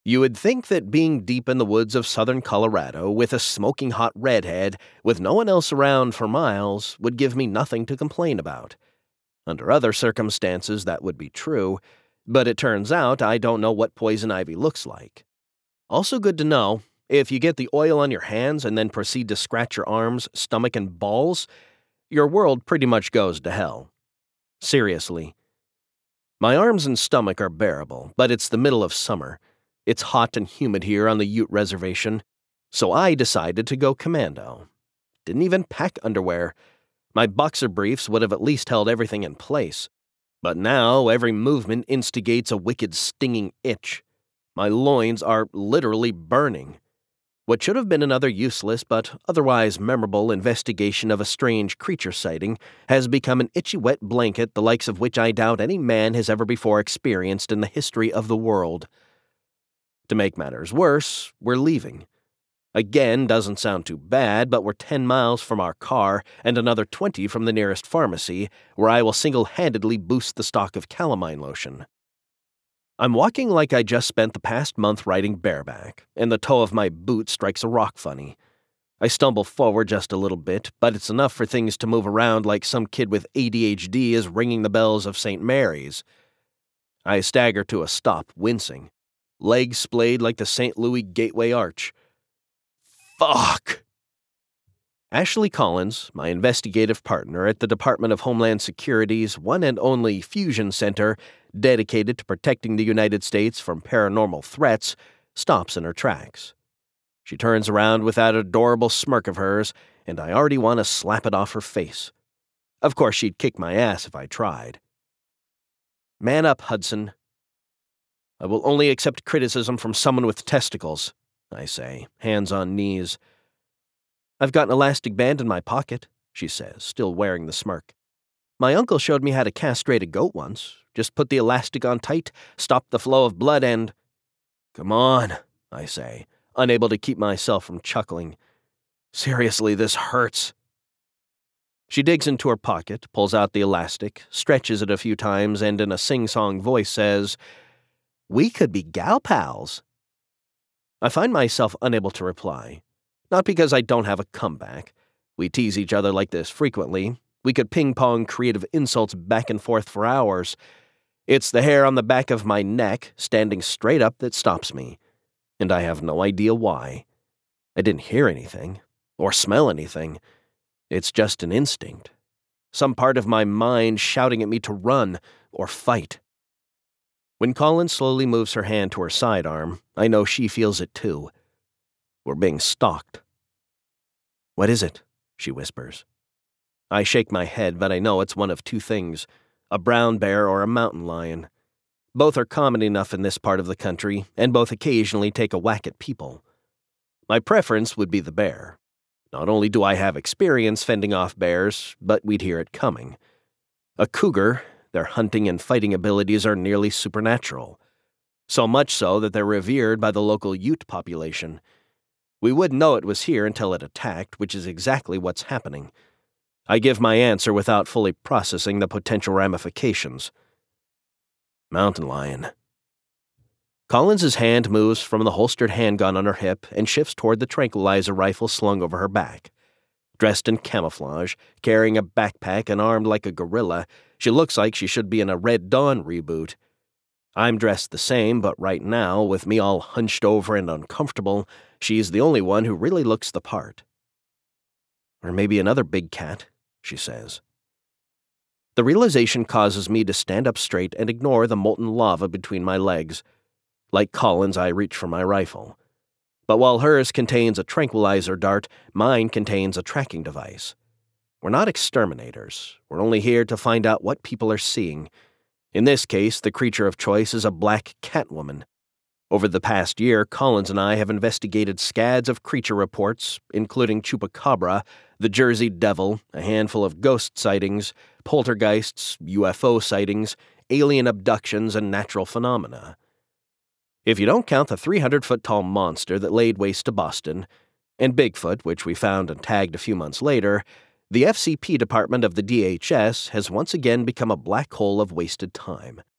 You would think that being deep in the woods of southern Colorado with a smoking hot redhead with no one else around for miles would give me nothing to complain about. Under other circumstances, that would be true, but it turns out I don't know what poison ivy looks like. Also good to know, if you get the oil on your hands and then proceed to scratch your arms, stomach, and balls, your world pretty much goes to hell. Seriously. My arms and stomach are bearable, but it's the middle of summer. It's hot and humid here on the Ute Reservation, so I decided to go commando. Didn't even pack underwear. My boxer briefs would have at least held everything in place. But now every movement instigates a wicked stinging itch. My loins are literally burning. What should have been another useless but otherwise memorable investigation of a strange creature sighting has become an itchy wet blanket the likes of which I doubt any man has ever before experienced in the history of the world. To make matters worse, we're leaving. Again, doesn't sound too bad, but we're 10 miles from our car and another 20 from the nearest pharmacy, where I will single-handedly boost the stock of calamine lotion. I'm walking like I just spent the past month riding bareback, and the toe of my boot strikes a rock funny. I stumble forward just a little bit, but it's enough for things to move around like some kid with ADHD is ringing the bells of St. Mary's. I stagger to a stop, wincing. Legs splayed like the St. Louis Gateway Arch. Fuck! Ashley Collins, my investigative partner at the Department of Homeland Security's one and only Fusion Center, dedicated to protecting the United States from paranormal threats, stops in her tracks. She turns around with that adorable smirk of hers, and I already want to slap it off her face. Of course, she'd kick my ass if I tried. Man up, Hudson. I will only accept criticism from someone with testicles, I say, hands on knees. I've got an elastic band in my pocket, she says, still wearing the smirk. My uncle showed me how to castrate a goat once. Just put the elastic on tight, stop the flow of blood, and... Come on, I say, unable to keep myself from chuckling. Seriously, this hurts. She digs into her pocket, pulls out the elastic, stretches it a few times, and in a sing-song voice says, "We could be gal pals." I find myself unable to reply. Not because I don't have a comeback. We tease each other like this frequently. We could ping-pong creative insults back and forth for hours. It's the hair on the back of my neck, standing straight up, that stops me. And I have no idea why. I didn't hear anything, or smell anything. It's just an instinct. Some part of my mind shouting at me to run or fight. When Collins slowly moves her hand to her sidearm, I know she feels it too. We're being stalked. "What is it?" she whispers. I shake my head, but I know it's one of two things, a brown bear or a mountain lion. Both are common enough in this part of the country, and both occasionally take a whack at people. My preference would be the bear. Not only do I have experience fending off bears, but we'd hear it coming. A cougar, their hunting and fighting abilities are nearly supernatural. So much so that they're revered by the local Ute population. We wouldn't know it was here until it attacked, which is exactly what's happening. I give my answer without fully processing the potential ramifications. Mountain lion. Collins's hand moves from the holstered handgun on her hip and shifts toward the tranquilizer rifle slung over her back. Dressed in camouflage, carrying a backpack and armed like a gorilla, she looks like she should be in a Red Dawn reboot. I'm dressed the same, but right now, with me all hunched over and uncomfortable, she's the only one who really looks the part. "Or maybe another big cat," she says. The realization causes me to stand up straight and ignore the molten lava between my legs. Like Collins, I reach for my rifle. But while hers contains a tranquilizer dart, mine contains a tracking device. We're not exterminators. We're only here to find out what people are seeing. In this case, the creature of choice is a black cat woman. Over the past year, Collins and I have investigated scads of creature reports, including Chupacabra, the Jersey Devil, a handful of ghost sightings, poltergeists, UFO sightings, alien abductions, and natural phenomena. If you don't count the 300-foot-tall monster that laid waste to Boston, and Bigfoot, which we found and tagged a few months later, the FCP department of the DHS has once again become a black hole of wasted time.